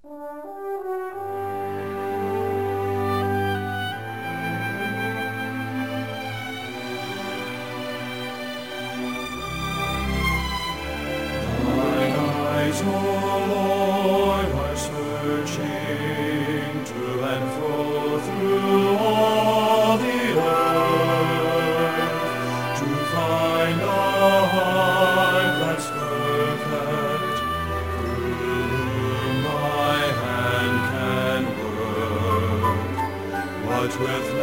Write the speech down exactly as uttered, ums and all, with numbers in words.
eyes, O Lord, are searching to and fro through all the earth to find a heart that's perfect, through whom thy hand can work. What with